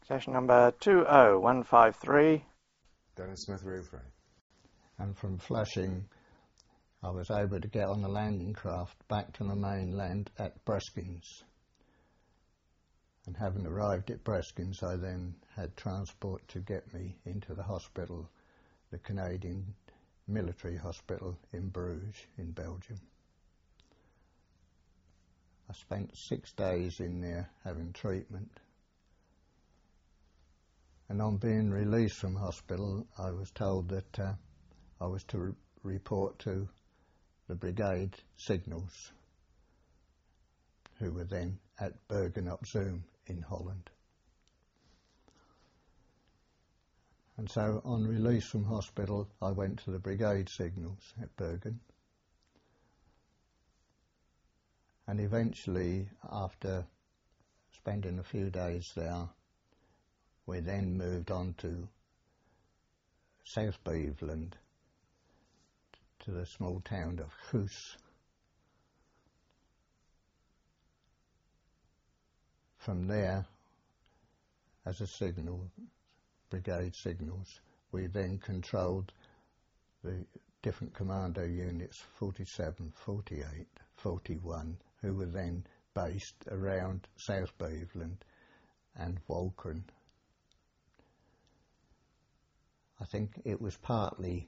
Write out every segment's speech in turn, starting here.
Session number 20153. Dennis Smith Roofray. And from Flushing, I was able to get on the landing craft back to the mainland at Breskins. And having arrived at Breskins, I then had transport to get me into the hospital, the Canadian military hospital in Bruges in Belgium. I spent 6 days in there having treatment. And on being released from hospital, I was told that I was to report to the brigade signals, who were then at Bergen op Zoom in Holland. And so on release from hospital, I went to the brigade signals at Bergen. And eventually, after spending a few days there, we then moved on to South Beveland, to the small town of Goes. From there, as a signal, brigade signals, we then controlled the different commando units, 47, 48, 41, who were then based around South Beveland and Walcheren. I think it was partly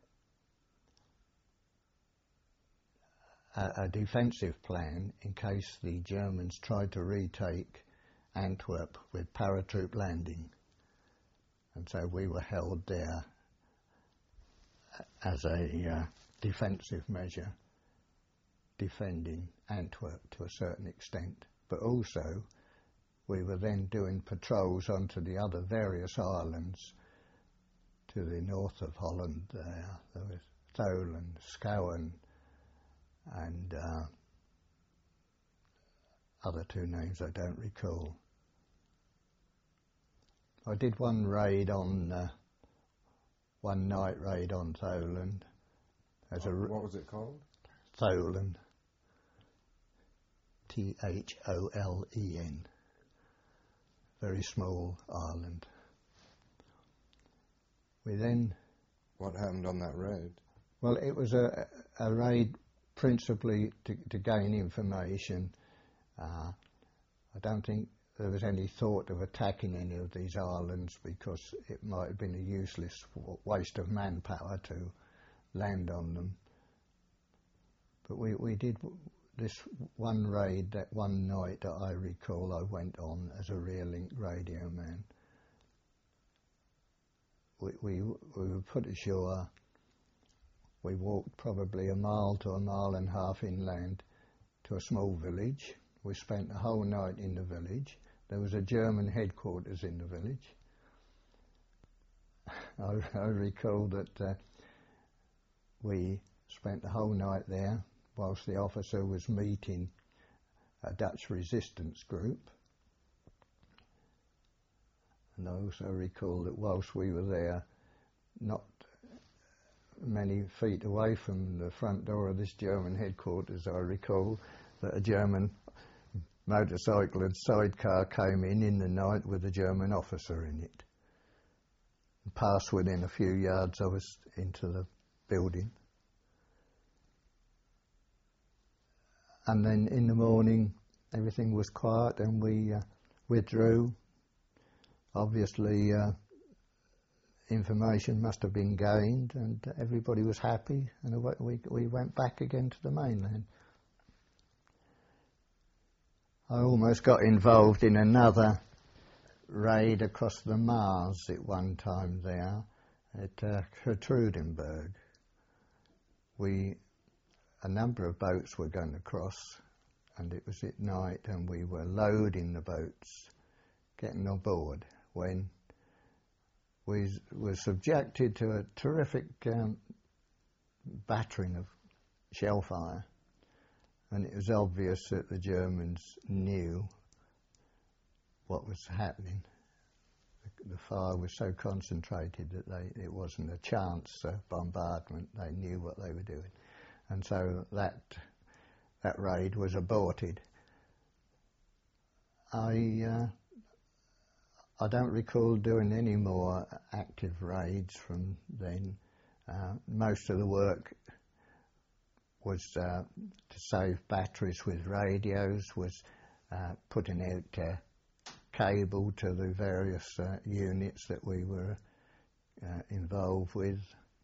a defensive plan in case the Germans tried to retake Antwerp with paratroop landing. And so we were held there as a defensive measure, defending Antwerp to a certain extent. But also we were then doing patrols onto the other various islands to the north of Holland. There was Tholen, Schouwen, and other two names I don't recall. I did one raid on, one night raid on Tholen. What was it called? Tholen. Tholen. Very small island. We then... What happened on that raid? Well, it was a raid principally to gain information. I don't think there was any thought of attacking any of these islands because it might have been a useless waste of manpower to land on them. But we did this one raid, that one night that I recall I went on as a rear link radio man. We were put ashore. We walked probably a mile to a mile and a half inland to a small village. We spent the whole night in the village. There was a German headquarters in the village. I recall that we spent the whole night there whilst the officer was meeting a Dutch resistance group. And I also recall that whilst we were there, not many feet away from the front door of this German headquarters, I recall that a German motorcycle and sidecar came in the night with a German officer in it. And passed within a few yards of us into the building. And then in the morning everything was quiet and we withdrew. Obviously information must have been gained and everybody was happy, and we went back again to the mainland. I almost got involved in another raid across the Maas at one time there at Gertrudenberg. A number of boats were going to cross, and it was at night, and we were loading the boats, getting on board, when we were subjected to a terrific battering of shell fire, and it was obvious that the Germans knew what was happening. The fire was so concentrated that it wasn't a chance bombardment. They knew what they were doing, and so that raid was aborted. I I don't recall doing any more active raids from then. Most of the work was to save batteries with radios, was putting out cable to the various units that we were involved with.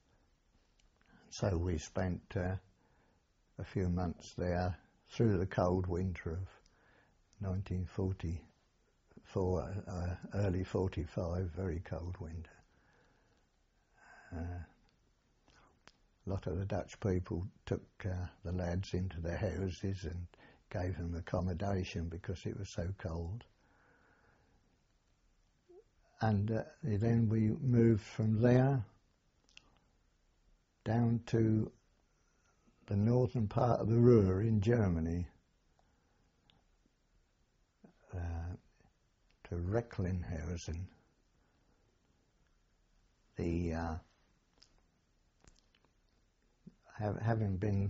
So we spent a few months there through the cold winter of 1944, early 45, very cold winter. A lot of the Dutch people took the lads into their houses and gave them accommodation because it was so cold. And then we moved from there down to the northern part of the Ruhr in Germany, to Recklinghausen. Having been,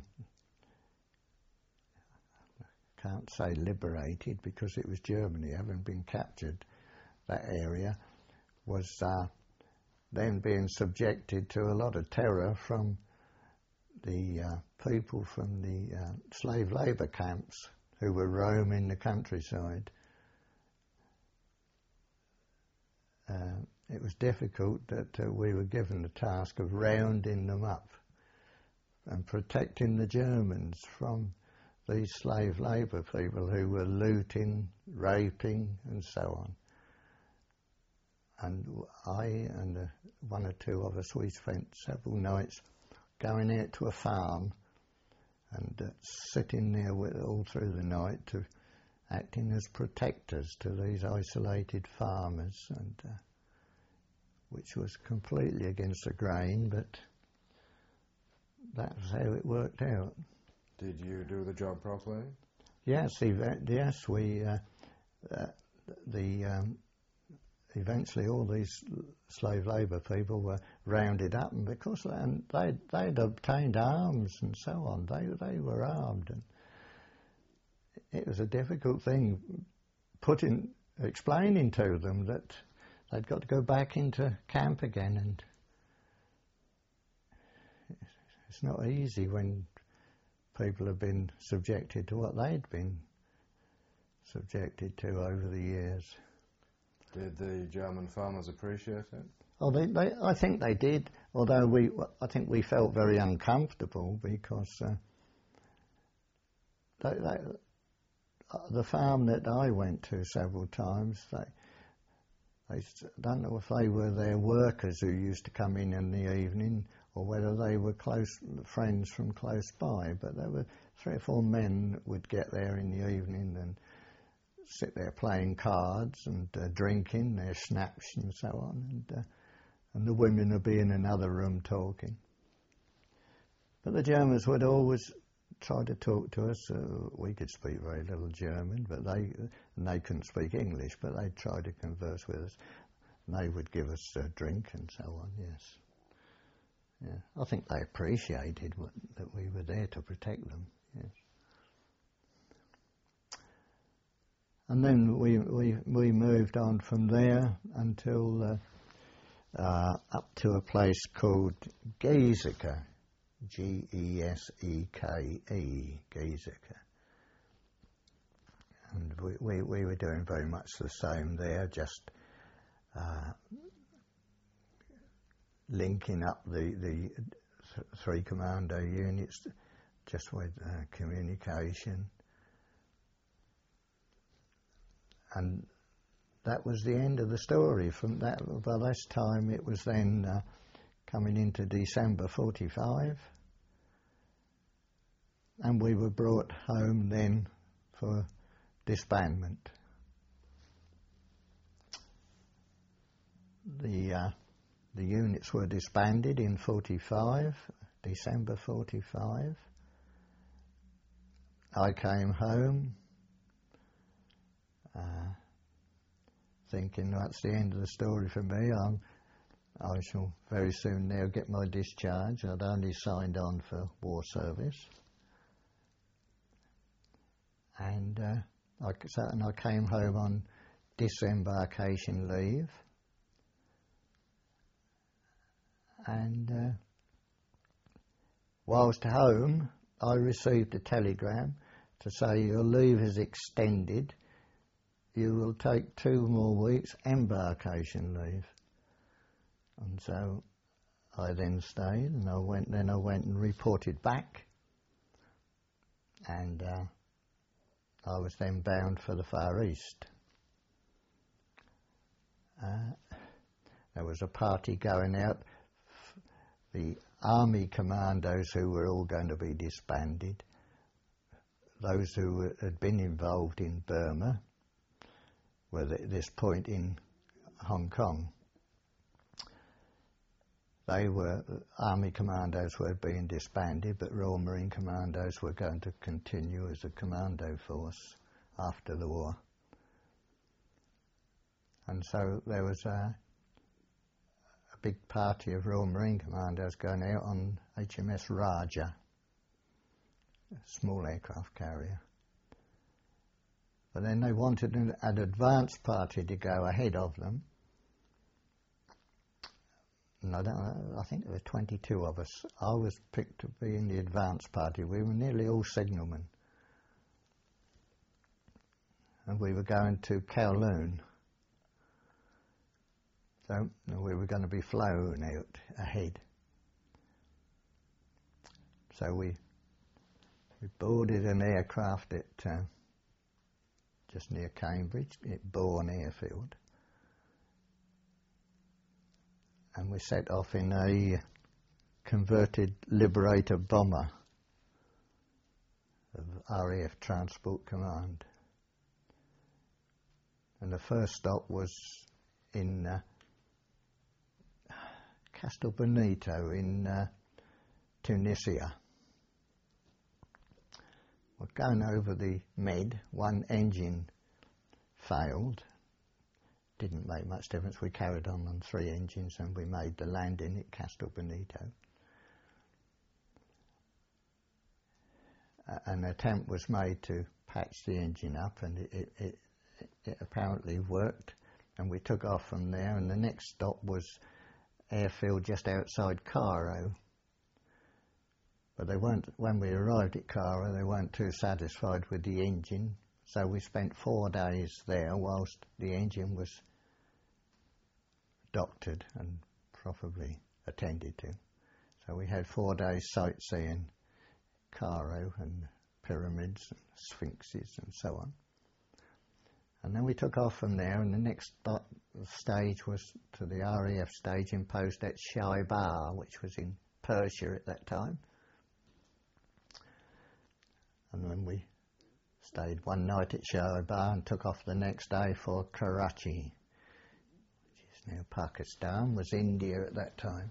I can't say liberated because it was Germany, having been captured, that area was then being subjected to a lot of terror from the people from the slave labour camps who were roaming the countryside. It was difficult that we were given the task of rounding them up and protecting the Germans from these slave labour people who were looting, raping and so on. And I and one or two of us, we spent several nights going out to a farm and sitting there all through the night, acting as protectors to these isolated farmers, and which was completely against the grain, but that was how it worked out. Did you do the job properly? Yes, yes. Eventually all these slave labour people were rounded up, and because they'd obtained arms and so on, they were armed, and it was a difficult thing explaining to them that they'd got to go back into camp again, and it's not easy when people have been subjected to what they'd been subjected to over the years. Did the German farmers appreciate it? Oh, I think they did, although I think we felt very uncomfortable because the farm that I went to several times, I don't know if they were their workers who used to come in the evening or whether they were close friends from close by, but there were 3 or 4 men that would get there in the evening and sit there playing cards and drinking their schnapps and so on, and the women would be in another room talking. But the Germans would always try to talk to us. We could speak very little German, but they couldn't speak English, but they'd try to converse with us. And they would give us a drink and so on, yes. Yeah. I think they appreciated that we were there to protect them, yes. And then we moved on from there until up to a place called Giesecke, G-E-S-E-K-E, Giesecke. And we were doing very much the same there, just linking up the 3 commando units just with communication. And that was the end of the story. From that, by this time, it was then coming into December 45, and we were brought home then for disbandment. The units were disbanded in 45, December 45. I came home thinking that's the end of the story for me. I shall very soon now get my discharge. I'd only signed on for war service, and I came home on disembarkation leave, and whilst home I received a telegram to say your leave is extended, you will take 2 more weeks embarkation leave. And so I then stayed, and I went and reported back, and I was then bound for the Far East. There was a party going out, the army commandos who were all going to be disbanded, those who had been involved in Burma, were at this point in Hong Kong. They were, army commandos were being disbanded, but Royal Marine Commandos were going to continue as a commando force after the war. And so there was a big party of Royal Marine Commandos going out on HMS Raja, a small aircraft carrier. But then they wanted an advance party to go ahead of them. And I think there were 22 of us. I was picked to be in the advance party. We were nearly all signalmen. And we were going to Kowloon. So we were going to be flown out ahead. So we boarded an aircraft at just near Cambridge, at Bourne Airfield. And we set off in a converted Liberator bomber of RAF Transport Command. And the first stop was in Castel Bonito in Tunisia. We're going over the Med, one engine failed. Didn't make much difference. We carried on 3 engines and we made the landing at Castel Bonito. An attempt was made to patch the engine up, and it apparently worked, and we took off from there, and the next stop was airfield just outside Cairo. But they weren't, when we arrived at Cairo, they weren't too satisfied with the engine, so we spent 4 days there whilst the engine was doctored and properly attended to. So we had 4 days sightseeing Cairo and pyramids and sphinxes and so on. And then we took off from there, and the next stage was to the RAF staging post at Shaibar, which was in Persia at that time. And then we stayed one night at Shaibar and took off the next day for Karachi, which is now Pakistan, was India at that time.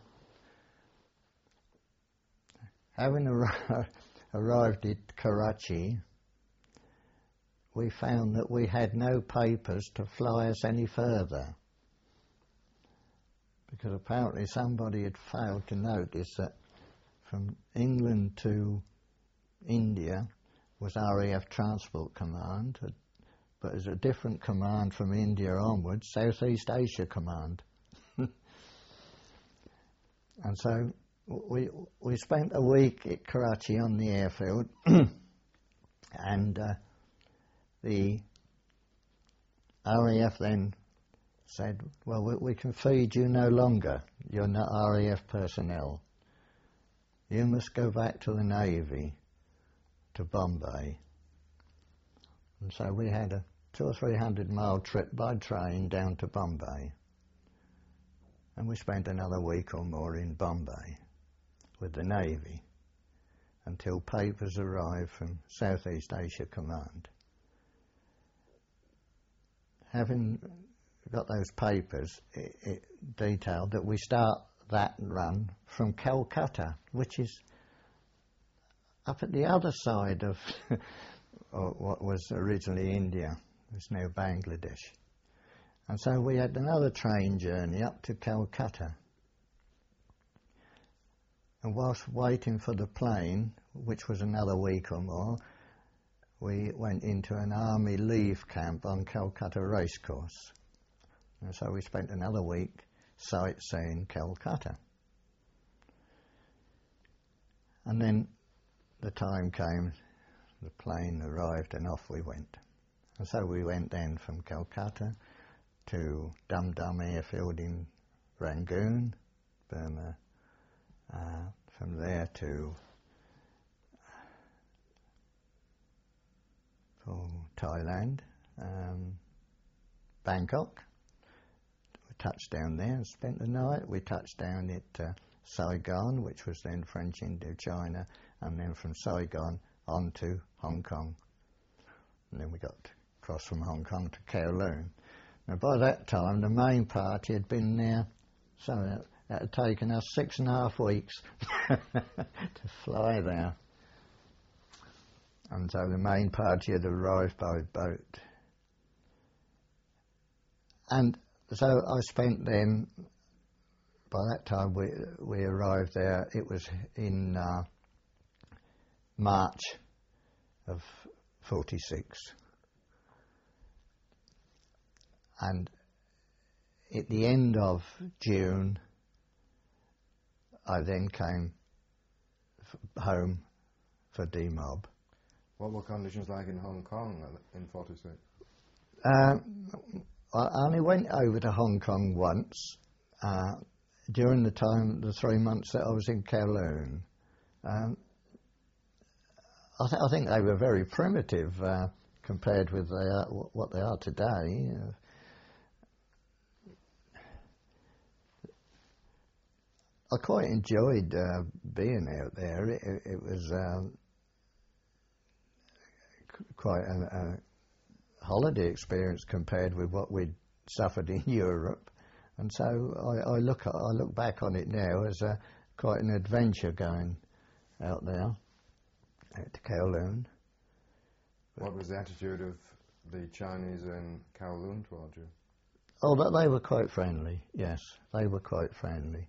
Having arrived at Karachi, we found that we had no papers to fly us any further, because apparently somebody had failed to notice that from England to India was RAF Transport Command, but as a different command from India onwards, Southeast Asia Command. And so we spent a week at Karachi on the airfield, and the RAF then said, well, we can feed you no longer. You're not RAF personnel. You must go back to the Navy, to Bombay. And so we had a 200 or 300 mile trip by train down to Bombay. And we spent another week or more in Bombay with the Navy until papers arrived from Southeast Asia Command. Having got those papers, it detailed that we start that run from Calcutta, which is up at the other side of what was originally India. It's now Bangladesh. And so we had another train journey up to Calcutta. And whilst waiting for the plane, which was another week or more, we went into an army leave camp on Calcutta Racecourse. And so we spent another week sightseeing Calcutta. And then the time came, the plane arrived and off we went. And so we went then from Calcutta to Dum Dum Airfield in Rangoon, Burma, from there to Thailand, Bangkok. We touched down there and spent the night. We touched down at Saigon, which was then French Indochina, and then from Saigon on to Hong Kong. And then we got across from Hong Kong to Kowloon. Now by that time the main party had been there, so it had taken us 6.5 weeks to fly there. And so the main party had arrived by boat. And so I spent then, by that time we arrived there, it was in March of 46. And at the end of June, I then came home for demob. What were conditions like in Hong Kong in 46? I only went over to Hong Kong once during the 3 months that I was in Kowloon. I think they were very primitive compared with what they are today. I quite enjoyed being out there. It was quite a holiday experience compared with what we'd suffered in Europe, and so I look back on it now as quite an adventure going out there, out to Kowloon. What was the attitude of the Chinese in Kowloon towards you? Oh, but they were quite friendly. Yes, they were quite friendly.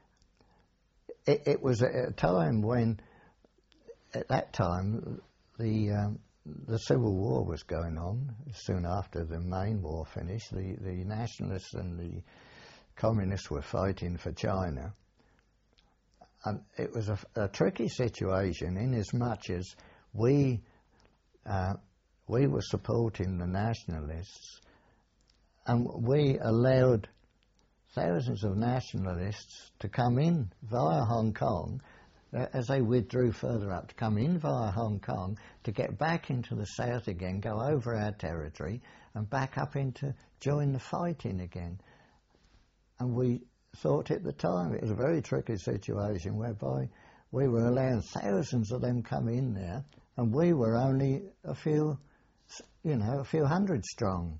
It was at a time when, at that time, the Civil War was going on. Soon after the main war finished, the nationalists and the communists were fighting for China. And it was a tricky situation in as much as we were supporting the nationalists, and we allowed thousands of nationalists to come in via Hong Kong as they withdrew further up, to come in via Hong Kong to get back into the south again, go over our territory and back up into join the fighting again. And we thought at the time it was a very tricky situation whereby we were allowing thousands of them come in there and we were only a few hundred strong.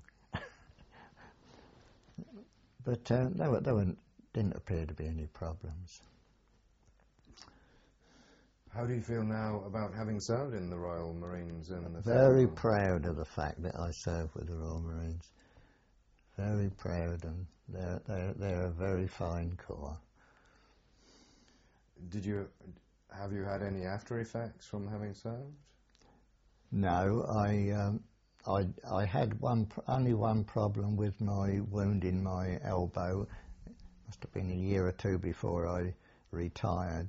But there didn't appear to be any problems. How do you feel now about having served in the Royal Marines? Very proud of the fact that I served with the Royal Marines. Very proud, and they're a very fine corps. Have you had any after effects from having served? No, I had only one problem with my wound in my elbow. It must have been a year or two before I retired.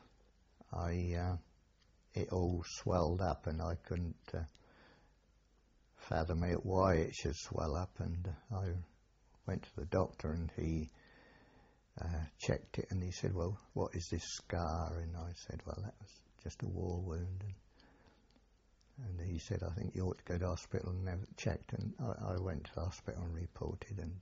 It all swelled up and I couldn't fathom why it should swell up, and I went to the doctor and he checked it and he said, well, what is this scar? And I said, well, that was just a war wound. And he said, I think you ought to go to hospital and have it checked. And I went to the hospital and reported, and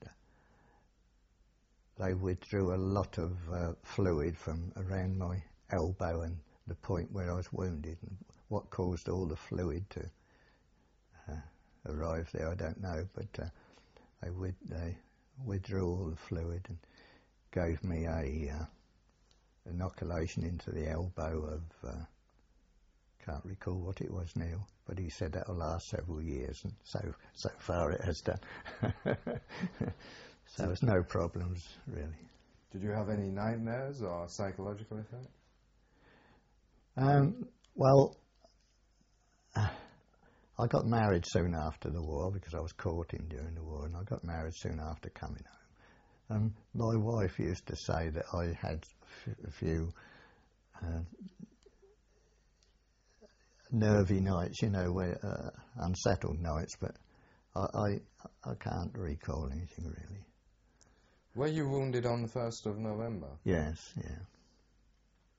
they withdrew a lot of fluid from around my elbow and the point where I was wounded. And what caused all the fluid to arrive there, I don't know, but they withdrew all the fluid and gave me a inoculation into the elbow of can't recall what it was now, but he said that will last several years, and so far it has done. So there's no problems really. Did you have any nightmares or psychological effects? Well, I got married soon after the war because I was courting during the war, and I got married soon after coming home. And my wife used to say that I had a few nervy nights, you know, where unsettled nights, but I can't recall anything really. Were you wounded on the 1st of November? Yes, yeah.